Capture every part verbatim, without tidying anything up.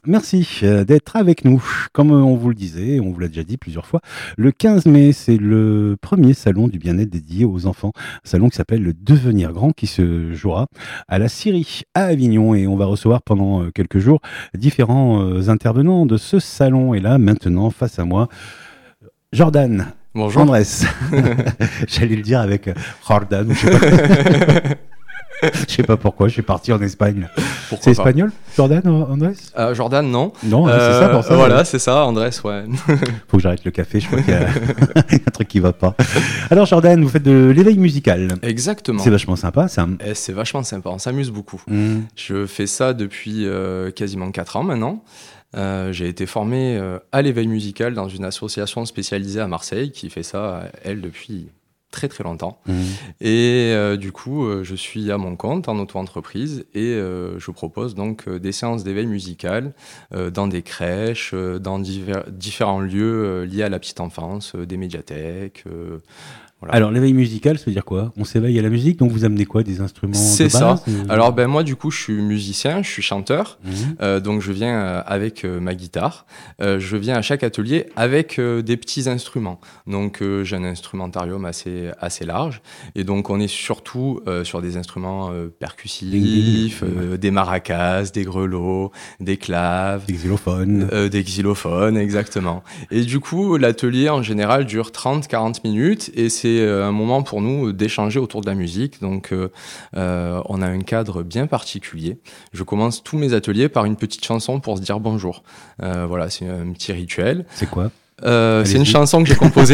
Merci euh, d'être avec nous. Comme euh, on vous le disait, on vous l'a déjà dit plusieurs fois, le quinze mai, c'est le premier salon du bien-être dédié aux enfants. Un salon qui s'appelle le Devenir Grand, qui se jouera à la Syrie, à Avignon. Et on va recevoir pendant euh, quelques jours différents euh, intervenants de ce salon. Et là, maintenant, face à moi, Jordan. Bonjour. Andrés. J'allais le dire avec euh, Jordan, ou je sais pas. Je sais pas pourquoi, je suis parti en Espagne. Pourquoi c'est pas. espagnol, Jordan, Andrés euh, Jordan, non. Non, euh, c'est ça pour ça. Voilà, ouais. c'est ça, Andrés, ouais. Faut que j'arrête le café, je crois qu'il y a un truc qui va pas. Alors Jordan, vous faites de l'éveil musical. Exactement. C'est vachement sympa, ça. Et c'est vachement sympa, on s'amuse beaucoup. Mmh. Je fais ça depuis euh, quasiment quatre ans maintenant. Euh, j'ai été formé euh, à l'éveil musical dans une association spécialisée à Marseille qui fait ça, elle, depuis très très longtemps. Mmh. Et euh, du coup, euh, je suis à mon compte en auto-entreprise et euh, je propose donc euh, des séances d'éveil musical euh, dans des crèches, euh, dans divers, différents lieux euh, liés à la petite enfance, euh, des médiathèques. Euh, Voilà. Alors l'éveil musical, ça veut dire quoi? On s'éveille à la musique, donc vous amenez quoi? Des instruments C'est de base ça. ou... Alors ben moi du coup je suis musicien, je suis chanteur, Mmh. euh, donc je viens euh, avec euh, ma guitare. Euh, je viens à chaque atelier avec euh, des petits instruments. Donc euh, j'ai un instrumentarium assez assez large et donc on est surtout euh, sur des instruments euh, percussifs, euh, des maracas, des grelots, des claves, des xylophones, euh, des xylophones exactement. Et du coup l'atelier en général dure trente à quarante minutes et c'est un moment pour nous d'échanger autour de la musique. Donc, euh, euh, on a un cadre bien particulier. Je commence tous mes ateliers par une petite chanson pour se dire bonjour. Euh, voilà, c'est un petit rituel. C'est quoi? euh, C'est une chanson que j'ai composée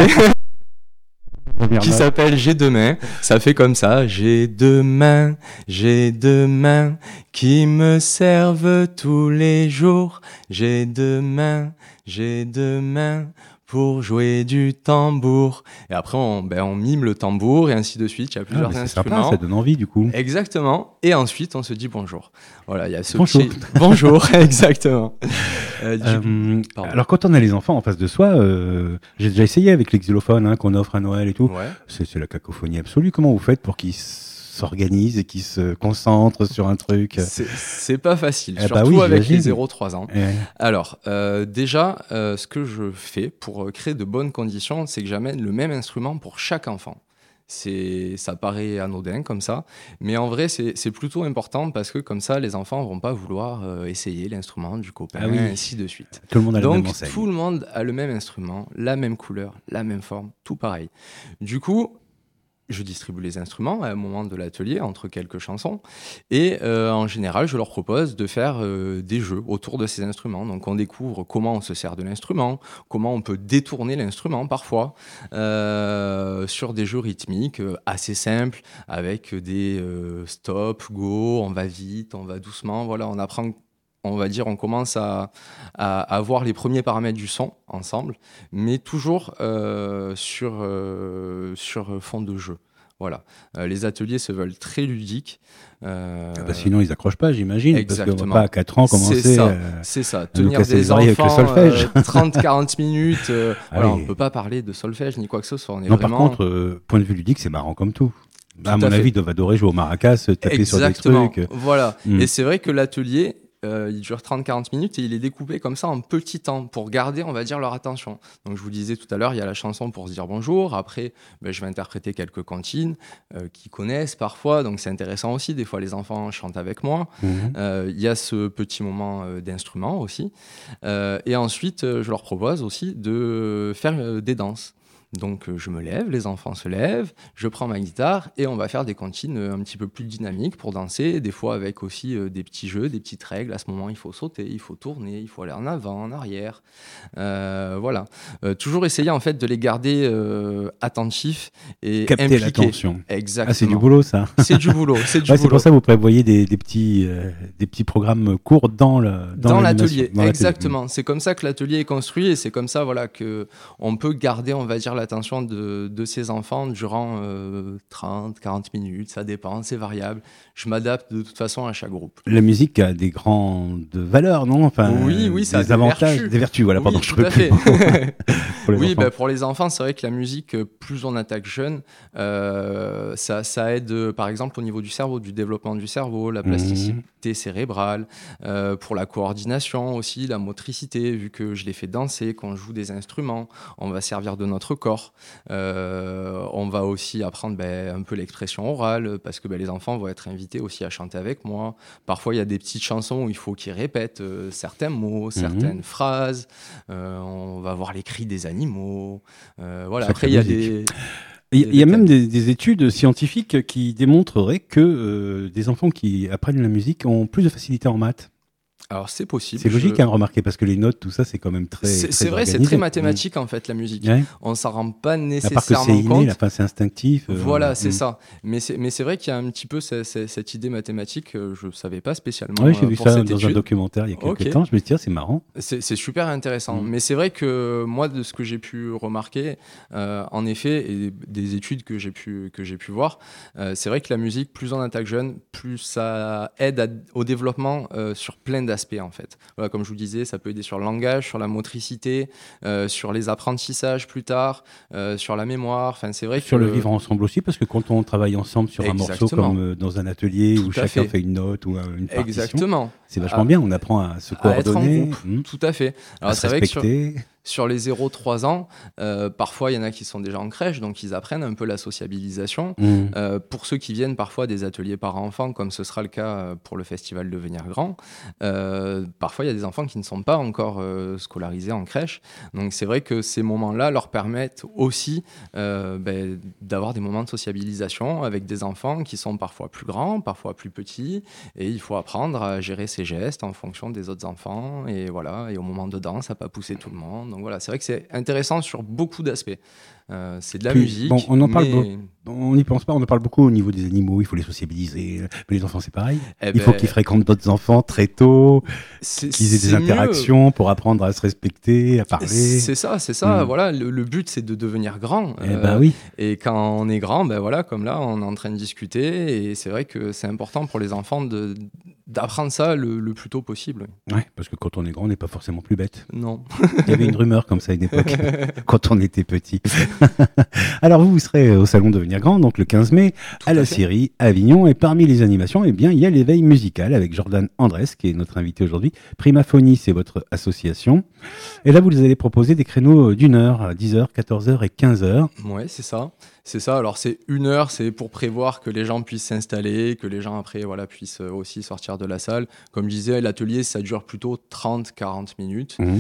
qui s'appelle J'ai deux mains. Ça fait comme ça. J'ai deux mains, j'ai deux mains qui me servent tous les jours. J'ai deux mains, j'ai deux mains pour jouer du tambour. Et après, on, ben, on mime le tambour et ainsi de suite. Il y a plusieurs ah, c'est instruments. Sympa, ça donne envie du coup. Exactement. Et ensuite, on se dit bonjour. Voilà, il y a ce bonjour. petit... Bonjour, exactement. Euh, du... euh, alors, quand on a les enfants en face de soi, euh, j'ai déjà essayé avec les xylophones hein, qu'on offre à Noël et tout. Ouais. C'est, c'est la cacophonie absolue. Comment vous faites pour qu'ils s'organisent et qu'ils se concentrent sur un truc? C'est, c'est pas facile, eh surtout bah oui, avec les j'imagine. zéro à trois ans. Ouais. Alors, euh, déjà, euh, ce que je fais pour créer de bonnes conditions, c'est que j'amène le même instrument pour chaque enfant. C'est, ça paraît anodin comme ça, mais en vrai, c'est, c'est plutôt important parce que comme ça, les enfants vont pas vouloir euh, essayer l'instrument du copain, ah oui. et ainsi de suite. Tout le monde a Donc, la même enseigne. tout le monde a le même instrument, la même couleur, la même forme, tout pareil. Du coup, je distribue les instruments à un moment de l'atelier, entre quelques chansons. Et euh, en général, je leur propose de faire euh, des jeux autour de ces instruments. Donc, on découvre comment on se sert de l'instrument, comment on peut détourner l'instrument parfois, euh, sur des jeux rythmiques euh, assez simples, avec des euh, stop, go, on va vite, on va doucement. Voilà, on apprend... On va dire, on commence à, à, à voir les premiers paramètres du son ensemble, mais toujours euh, sur, euh, sur fond de jeu. Voilà. Euh, les ateliers se veulent très ludiques. Euh... Ah bah sinon, ils accrochent pas, j'imagine. Exactement. Parce qu'on va pas à quatre ans commencer c'est ça, euh, c'est ça. à nous Tenir casser des les oreilles enfants avec le solfège. euh, trente à quarante minutes. Euh, Ah voilà, oui. on ne peut pas parler de solfège ni quoi que ce soit. On est non, vraiment... par contre, euh, point de vue ludique, c'est marrant comme tout. Bah, à, Tout mon à avis, fait. ils doivent adorer jouer au maracas, taper Exactement. sur des trucs. Voilà. Mm. Et c'est vrai que l'atelier, euh, il dure trente à quarante minutes et il est découpé comme ça en petits temps pour garder, on va dire, leur attention. Donc, je vous disais tout à l'heure, il y a la chanson pour se dire bonjour. Après, ben, je vais interpréter quelques cantines euh, qu'ils connaissent parfois. Donc, c'est intéressant aussi. Des fois, les enfants chantent avec moi. Mm. Euh, il y a ce petit moment euh, d'instrument aussi. Euh, et ensuite, euh, je leur propose aussi de faire euh, des danses. Donc euh, je me lève, les enfants se lèvent, je prends ma guitare et on va faire des comptines euh, un petit peu plus dynamiques pour danser, des fois avec aussi euh, des petits jeux, des petites règles. À ce moment, il faut sauter, il faut tourner, il faut aller en avant, en arrière. Euh, voilà. Euh, toujours essayer en fait de les garder euh, attentifs et Capter impliqués. l'attention. Exactement. Ah, c'est du boulot, ça. C'est du boulot. C'est du ouais, boulot. c'est pour ça que vous prévoyez des, des, petits, euh, des petits programmes courts dans, le, dans, dans l'animation, l'atelier. dans Exactement. L'atelier. C'est comme ça que l'atelier est construit et c'est comme ça voilà, qu'on peut garder, on va dire, l'attention de, de ces enfants durant euh, trente à quarante minutes. Ça dépend, c'est variable. Je m'adapte de toute façon à chaque groupe. La musique a des grandes valeurs, non enfin, Oui, oui, ça des a avantages, des vertus. des vertus. Voilà, oui, pardon, je tout peux à plus. fait. pour les oui, enfants. bah, pour les enfants, c'est vrai que la musique, euh, plus on attaque jeune, euh, ça, ça aide, euh, par exemple, au niveau du cerveau, du développement du cerveau, la plasticité Mmh. cérébrale, euh, pour la coordination aussi, la motricité, vu que je les fais danser, qu'on joue des instruments, on va servir de notre corps. Euh, on va aussi apprendre ben, un peu l'expression orale, parce que ben, les enfants vont être invités aussi à chanter avec moi. Parfois, il y a des petites chansons où il faut qu'ils répètent euh, certains mots, certaines Mmh. phrases. Euh, on va voir les cris des animaux. Euh, voilà. Sacrée Après, il y a musique. des... Il y a, des il y a même thèmes. des, des études scientifiques qui démontreraient que euh, des enfants qui apprennent la musique ont plus de facilité en maths. Alors, c'est possible. C'est logique je- à remarquer parce que les notes, tout ça, c'est quand même très. C'est très c'est vrai, c'est organisé. très mathématique en fait la musique. Mmh. Ouais. On s'en rend pas À part que nécessairement c'est inné, compte. la fin, c'est instinctif. euh, Voilà, c'est mmh. ça. Mais c'est mais c'est vrai qu'il y a un petit peu ce- ce- cette idée mathématique. euh, Je savais pas spécialement Oui, j'ai euh, vu pour ça cette dans un étude. documentaire il y a quelques Ok. temps. Je me suis dit, tiens, c'est marrant. C'est c'est super intéressant. Mm. Mais c'est vrai que moi, de ce que j'ai pu remarquer, euh, en effet, et des études que j'ai pu, que j'ai pu voir, euh, c'est vrai que la musique, plus on attaque jeune, plus ça aide à- au développement euh, sur plein d'aspects, en fait. Voilà, comme je vous disais, ça peut aider sur le langage, sur la motricité, euh, sur les apprentissages plus tard, euh, sur la mémoire. Enfin, c'est vrai Sur que... le vivre ensemble aussi, parce que quand on travaille ensemble sur un morceau, Exactement. comme euh, dans un atelier Tout où à chacun fait. fait une note ou euh, une partition, Exactement. c'est vachement À- bien. On apprend à se à être en coordonner, groupe. mm, Tout à fait. à Alors, se c'est vrai que sur, respecter. sur les zéro trois ans, euh, parfois, il y en a qui sont déjà en crèche, donc ils apprennent un peu la sociabilisation. Mm. Euh, pour ceux qui viennent parfois des ateliers parents-enfants, comme ce sera le cas euh, pour le festival Devenir Grand, euh, parfois il y a des enfants qui ne sont pas encore euh, scolarisés en crèche. Donc c'est vrai que ces moments-là leur permettent aussi euh, ben, d'avoir des moments de sociabilisation avec des enfants qui sont parfois plus grands, parfois plus petits, et il faut apprendre à gérer ses gestes en fonction des autres enfants. Et voilà, et au moment de danse, à pas pousser tout le monde. Donc voilà, c'est vrai que c'est intéressant sur beaucoup d'aspects. Euh, c'est de la Puis, musique. bon, on en parle mais... On n'y pense pas, on en parle beaucoup au niveau des animaux, il faut les sociabiliser. Mais les enfants, c'est pareil. Eh Il faut ben, qu'ils fréquentent d'autres enfants très tôt, c'est- qu'ils aient des c'est mieux. interactions pour apprendre à se respecter, à parler. C'est ça, c'est ça. Mm. Voilà, le, le but c'est de devenir grand. Eh Euh, ben oui. Et quand on est grand, ben voilà, comme là, on est en train de discuter, et c'est vrai que c'est important pour les enfants de d'apprendre ça le, le plus tôt possible. Ouais, parce que quand on est grand, on n'est pas forcément plus bête. Non. Il y avait une rumeur comme ça à une époque, quand on était petit. Alors vous, vous serez au Salon Devenir Grand, donc le quinze mai, Tout à la à fait. Syrie, à Avignon. Et parmi les animations, eh bien, il y a l'éveil musical avec Jordan Andrès, qui est notre invité aujourd'hui. Primaphonie, c'est votre association. Et là, vous allez proposer des créneaux d'une heure, à dix heures, quatorze heures et quinze heures. Ouais, c'est ça. C'est ça. Alors, c'est une heure, c'est pour prévoir que les gens puissent s'installer, que les gens après, voilà, puissent euh, aussi sortir de la salle. Comme je disais, l'atelier, ça dure plutôt trente à quarante minutes. Mmh.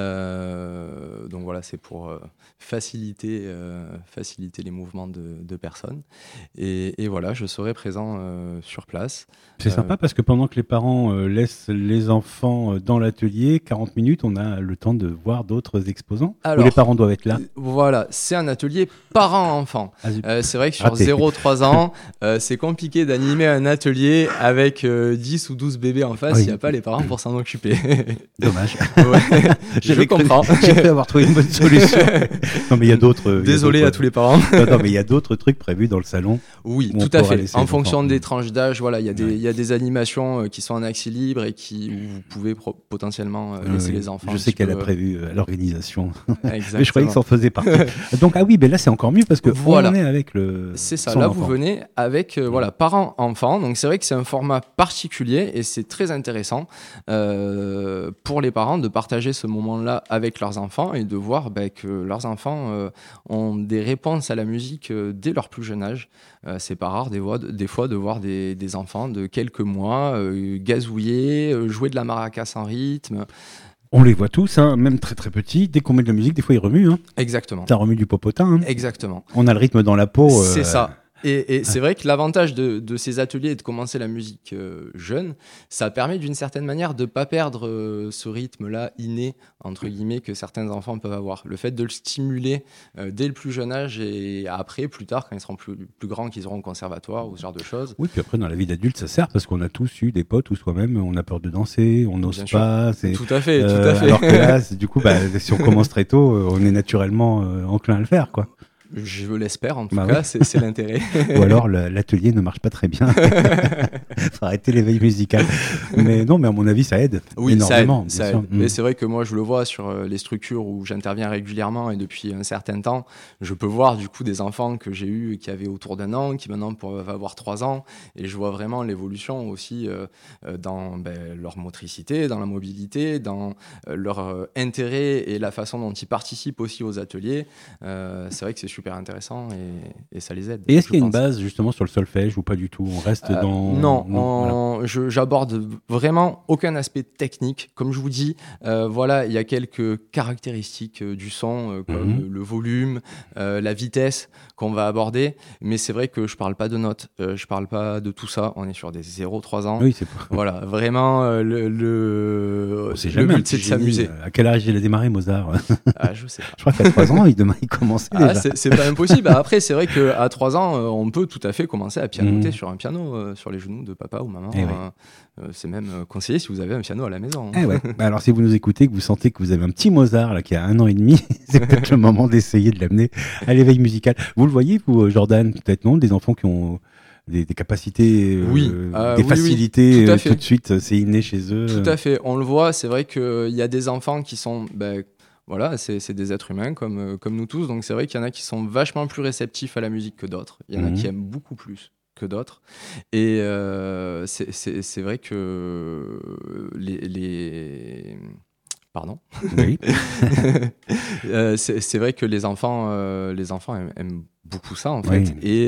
Euh, donc voilà, c'est pour euh, faciliter, euh, faciliter les mouvements de, de personnes. Et, et voilà, je serai présent euh, sur place. C'est Euh, sympa parce que pendant que les parents euh, laissent les enfants euh, dans l'atelier, quarante minutes, on a le temps de voir d'autres exposants. Ou Alors, les parents doivent être là. Voilà, c'est un atelier parents-enfants. Ah, zut. Euh, c'est vrai que sur Raté. zéro à trois ans, euh, c'est compliqué d'animer un atelier avec euh, dix ou douze bébés en face. Oui. Il n'y a pas les parents pour s'en occuper. Dommage. Ouais, je J'avais cru- comprends. J'ai cru avoir trouvé une bonne solution. Non, mais il y a d'autres. il y a Désolé d'autres- à tous les parents. Non, non, mais il y a d'autres trucs prévus dans le salon. Oui, Où on tout à pourra fait. laisser En les fonction enfants. des tranches d'âge, voilà, il y a des, Ouais. il y a des animations euh, qui sont en accès libre et qui où vous pouvez pro- potentiellement euh, laisser Euh, les enfants. Je un sais petit qu'elle a peu, prévu euh, l'organisation. euh, Mais je croyais que ça exactement. en faisait partie. Donc, ah oui, mais là, c'est encore mieux parce que Voilà. on est avec le. C'est ça, son là enfant. vous venez avec euh, voilà, parents-enfants, donc c'est vrai que c'est un format particulier et c'est très intéressant euh, pour les parents de partager ce moment-là avec leurs enfants et de voir bah, que leurs enfants euh, ont des réponses à la musique euh, dès leur plus jeune âge. Euh, c'est pas rare des, voix, des fois de voir des, des enfants de quelques mois euh, gazouiller, euh, jouer de la maracas en rythme. On les voit tous, hein, même très très petits. Dès qu'on met de la musique, des fois, ils remuent. Hein. Exactement. Ça remue du popotin. Hein. Exactement. On a le rythme dans la peau. euh, C'est ça. Et, et c'est vrai que l'avantage de, de ces ateliers et de commencer la musique euh, jeune, ça permet d'une certaine manière de ne pas perdre euh, ce rythme-là inné, entre guillemets, que certains enfants peuvent avoir. Le fait de le stimuler euh, dès le plus jeune âge et après, plus tard, quand ils seront plus, plus grands, qu'ils auront au conservatoire ou ce genre de choses. Oui, puis après, dans la vie d'adulte, ça sert parce qu'on a tous eu des potes ou soi-même, on a peur de danser, on n'ose Bien sûr. pas. C'est... Tout à fait, euh, tout à fait. Alors que là, c'est- du coup, bah, si on commence très tôt, euh, on est naturellement euh, enclin à le faire, quoi. Je l'espère, en tout Bah cas, oui. c'est, c'est l'intérêt. Ou alors le- l'atelier ne marche pas très bien. Faut arrêter l'éveil musical. Mais non, mais à mon avis, ça aide Oui, ça aide, énormément. bien ça sûr. aide. Mm. Mais c'est vrai que moi, je le vois sur euh, les structures où j'interviens régulièrement et depuis un certain temps, je peux voir du coup des enfants que j'ai eus et qui avaient autour d'un an, qui maintenant peuvent avoir trois ans, et je vois vraiment l'évolution aussi euh, euh, dans ben, leur motricité, dans la mobilité, dans euh, leur euh, intérêt et la façon dont ils participent aussi aux ateliers. Euh, c'est vrai que c'est super intéressant et, et ça les aide. Et est-ce je qu'il y a une pense. base justement sur le solfège ou pas du tout? On reste Euh, dans... non, voilà. on- je- j'aborde vraiment aucun aspect technique. Comme je vous dis, euh, voilà, il y a quelques caractéristiques euh, du son, euh, comme Mhm. le, le volume, euh, la vitesse qu'on va aborder. Mais c'est vrai que je parle pas de notes, euh, je parle pas de tout ça. On est sur des zéro trois ans. Oui, c'est pas... Voilà, vraiment, euh, le, le, On sait le jamais. un but petit c'est de génie. s'amuser. À quel âge il a démarré, Mozart? Ah, je sais pas. Je crois qu'à trois ans, il, demain, il commençait Ah, déjà. c'est, c'est pas impossible. Après, c'est vrai qu'à trois ans, euh, on peut tout à fait commencer à pianoter Mhm. sur un piano, euh, sur les genoux de papa ou maman. Eh oui. Euh, euh, c'est même euh, conseillé si vous avez un piano à la maison. Eh ouais. Bah alors, si vous nous écoutez, que vous sentez que vous avez un petit Mozart là, qui a un an et demi, c'est peut-être le moment d'essayer de l'amener à l'éveil musical. Vous le voyez, vous, Jordan? Peut-être non? Des enfants qui ont des, des capacités, euh, Oui, euh, des oui, oui, facilités tout à euh, fait. tout de suite, c'est inné chez eux. Tout à fait. On le voit, c'est vrai qu'il y a des enfants qui sont. Ben, voilà, c'est, c'est des êtres humains comme, euh, comme nous tous. Donc c'est vrai qu'il y en a qui sont vachement plus réceptifs à la musique que d'autres. Il y en a Mhm. qui aiment beaucoup plus que d'autres. Et euh, c'est, c'est, c'est vrai que les. les... Pardon. Oui. Euh, c'est, c'est vrai que les enfants, euh, les enfants aiment, aiment beaucoup ça en fait. Oui. Et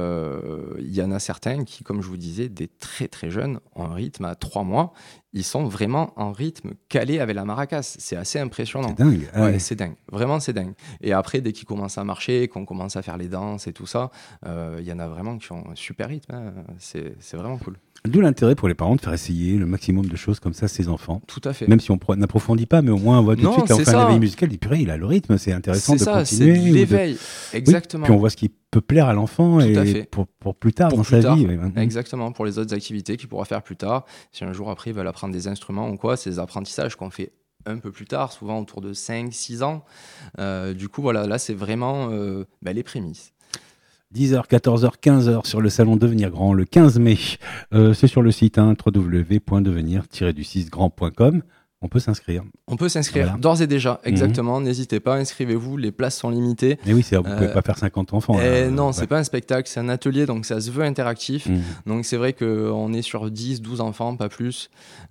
euh, il y en a certains qui, comme je vous disais, des très très jeunes, ont un rythme à trois mois. Ils sont vraiment en rythme calé avec la maracas. C'est assez impressionnant. C'est dingue. Ah Ouais, ouais. c'est dingue. Vraiment, c'est dingue. Et après, dès qu'ils commencent à marcher, qu'on commence à faire les danses et tout ça, euh, il y en a vraiment qui ont un super rythme. Hein. C'est, c'est vraiment cool. D'où l'intérêt pour les parents de faire essayer le maximum de choses comme ça à ses enfants. Tout à fait. Même si on pro- n'approfondit pas, mais au moins on voit tout Non, de suite, là, on c'est fait un ça. éveil musical, et purée, il a le rythme, c'est intéressant C'est de ça, c'est continuer. de ou de- l'éveil. Exactement. Puis on voit ce qui peut plaire à l'enfant Tout et à fait. Pour, pour plus tard Pour dans plus sa tard. vie. Ouais. Exactement, pour les autres activités qu'il pourra faire plus tard. Si un jour après il veut apprendre des instruments ou quoi, c'est des apprentissages qu'on fait un peu plus tard, souvent autour de cinq six ans. Euh, du coup, voilà, là c'est vraiment euh, bah, les prémices. dix heures, quatorze heures, quinze heures sur le salon Devenir Grand le quinze mai. Euh, c'est sur le site hein, w w w point devenir tiret du six grand point com. On peut s'inscrire. On peut s'inscrire Voilà. d'ores et déjà, exactement. Mmh. N'hésitez pas, inscrivez-vous, les places sont limitées. Et oui, c'est, vous ne pouvez Euh, pas faire cinquante enfants. Et là. non, Ouais. c'est pas un spectacle, c'est un atelier, donc ça se veut interactif. Mmh. Donc c'est vrai qu'on est sur dix, douze enfants, pas plus.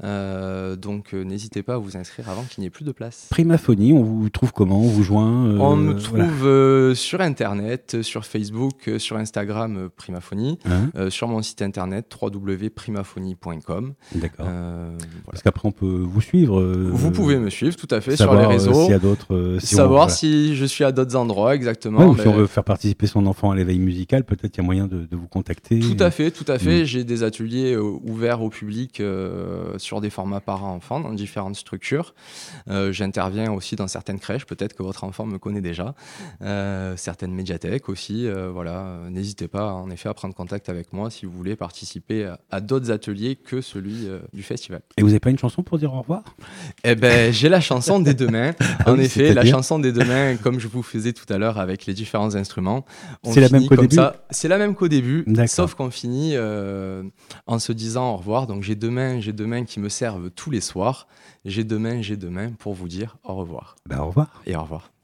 Euh, donc euh, n'hésitez pas à vous inscrire avant qu'il n'y ait plus de place. Primaphonie, on vous trouve comment? On vous joint euh, On me trouve voilà. euh, sur Internet, sur Facebook, euh, sur Instagram, euh, Primaphonie, Hein euh, sur mon site internet w w w point primaphonie point com. D'accord. Euh, voilà. Parce qu'après, on peut vous suivre. euh, Vous pouvez me suivre tout à fait savoir, sur les euh, réseaux, s'il y a d'autres. euh, si savoir on, voilà. si je suis à d'autres endroits exactement. Ouais, ou mais- si on veut faire participer son enfant à l'éveil musical, peut-être qu'il y a moyen de, de vous contacter. Tout à fait, tout à fait. Mm. J'ai des ateliers euh, ouverts au public euh, sur des formats parents-enfants dans différentes structures. Euh, j'interviens aussi dans certaines crèches, peut-être que votre enfant me connaît déjà. Euh, certaines médiathèques aussi. Euh, voilà, Euh, n'hésitez pas en effet à prendre contact avec moi si vous voulez participer à, à d'autres ateliers que celui euh, du festival. Et vous n'avez pas une chanson pour dire au revoir? Eh ben, j'ai la chanson des deux mains. Ah En oui, effet, la c'est-à-dire chanson des deux mains, comme je vous faisais tout à l'heure avec les différents instruments. On C'est la même finit qu'au comme début ça. C'est la même qu'au début, D'accord. sauf qu'on finit euh, en se disant au revoir. Donc j'ai deux mains, j'ai deux mains qui me servent tous les soirs. J'ai deux mains, j'ai deux mains pour vous dire au revoir Ben, au revoir. et au revoir.